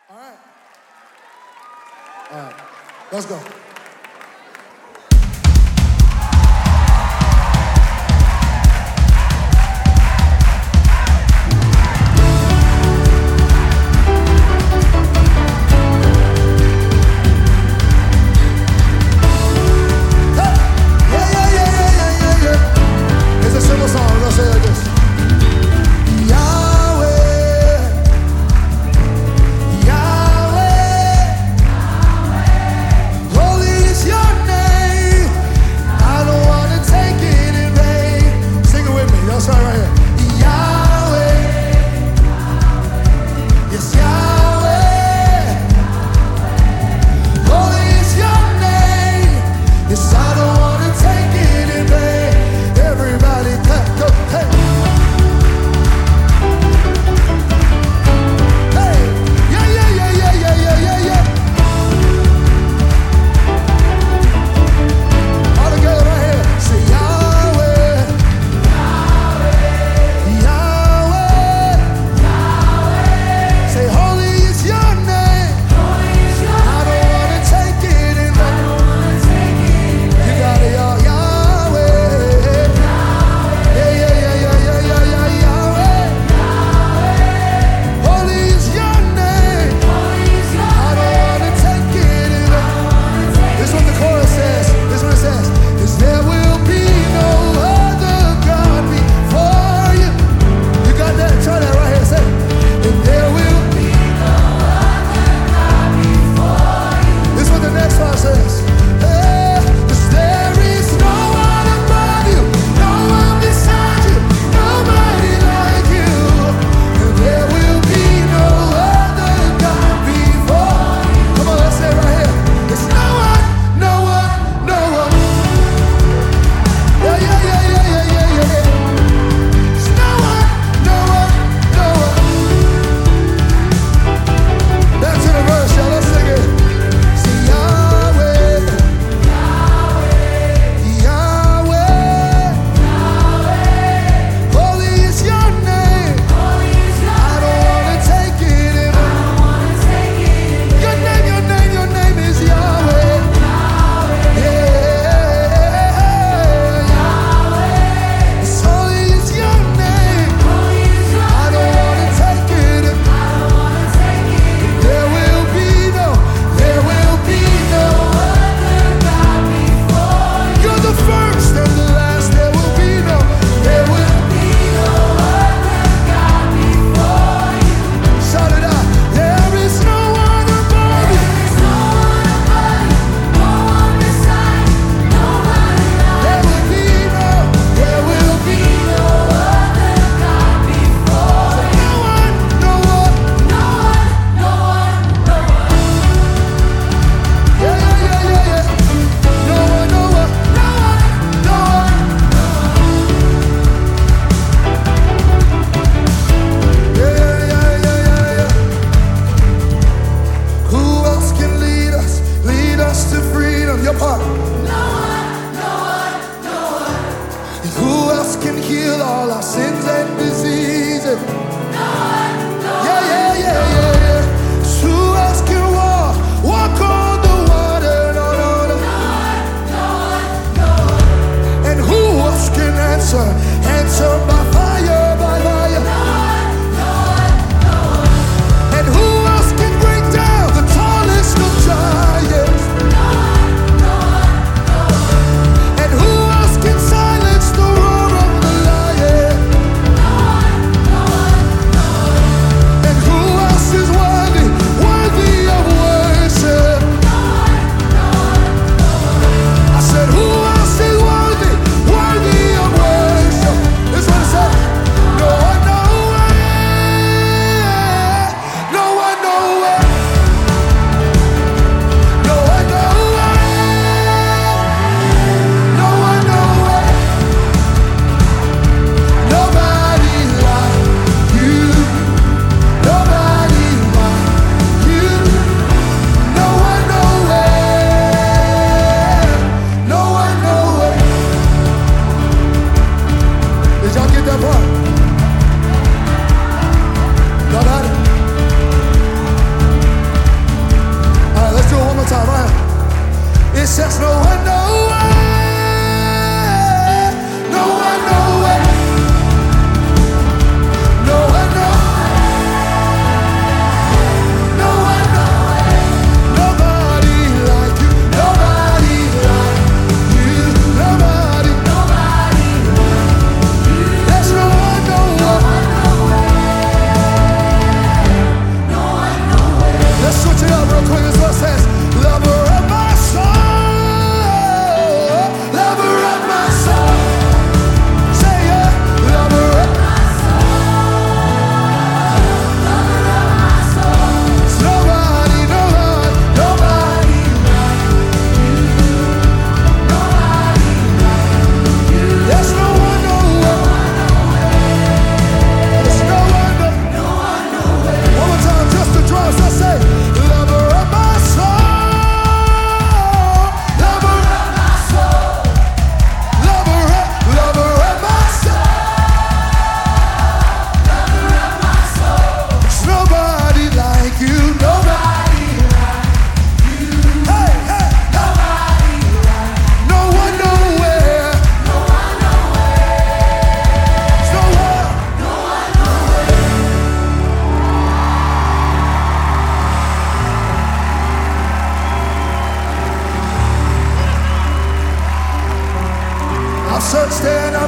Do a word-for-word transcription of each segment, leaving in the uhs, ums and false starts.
All right. All right. Let's go. Holy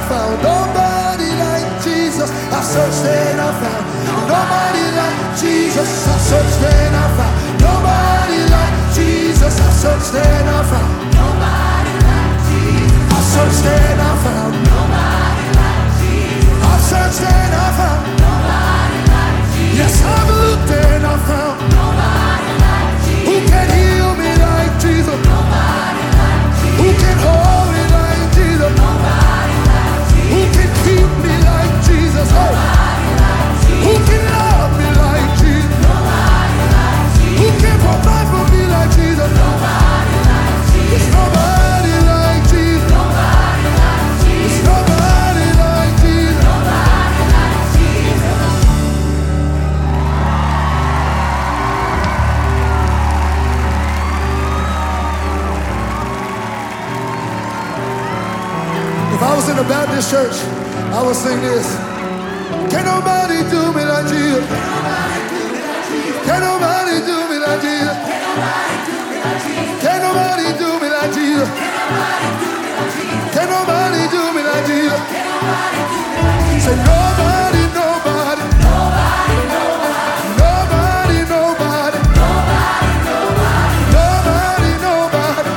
found nobody like Jesus. I searched and I found nobody like Jesus. I searched and I found nobody like Jesus. I searched and I found nobody like Jesus. I searched and I found nobody like Jesus. I searched and I found nobody like Jesus. Yes, I've looked and I found nobody like Jesus. Who can heal me like Jesus? Nobody like Jesus. Who can hold me like Jesus? Nobody like Jesus. Who can keep me like Jesus? Nobody like Jesus. Who can love me like Jesus? Nobody like Jesus. Who can provide for me like Jesus? Nobody like Jesus. There's nobody like Jesus. Nobody like Jesus. There's nobody like Jesus. Nobody like Jesus. If I was in a Baptist church, I would sing this. Can nobody do me like Jesus? Can nobody do me like Jesus? Can nobody do me like Jesus? Can nobody do me like Jesus? Say nobody, nobody, nobody, nobody, nobody, nobody, nobody,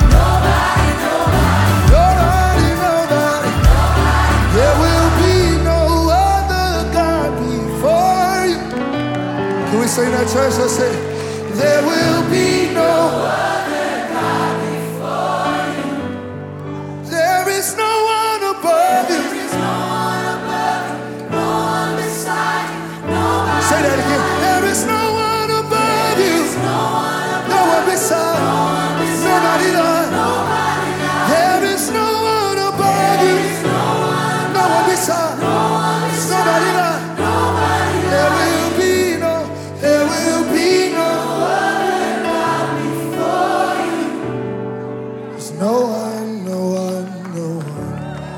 nobody, nobody. There will be no other God before you. Can we sing that, church? Let's say, there will be no other God before you. There is no one above you. There is no one above you, no one beside you, nobody. Say that again. There is no one above you, no one beside you, nobody like. There is no one above you, no one beside you, nobody like. There will be no, there will be no other God before you. There's no one, no one, no one.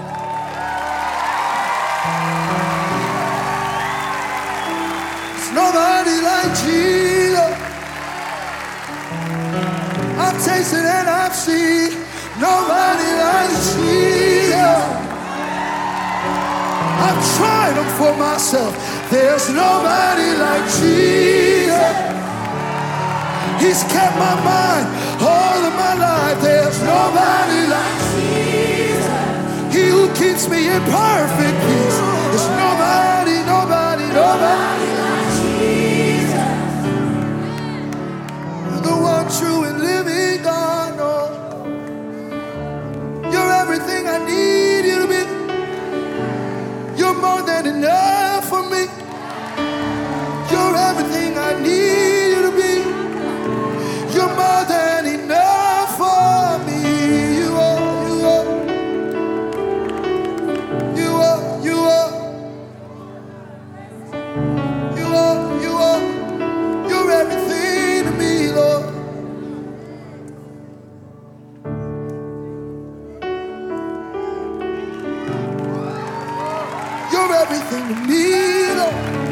There's nobody like Jesus. I've tasted and I've seen nobody like Jesus. I've tried them for myself. There's nobody like Jesus. He's kept my mind all of my life. There's nobody like Jesus. He who keeps me in perfect peace. There's nobody, nobody, nobody like Jesus. You're the one true and living God. Oh, you're everything I need you to be. You're more than enough for me. You're everything I need you to be. You're more than enough for me. You are, you are. You are, you are. You are, you are. You're everything to me, Lord. You're everything to me, Lord.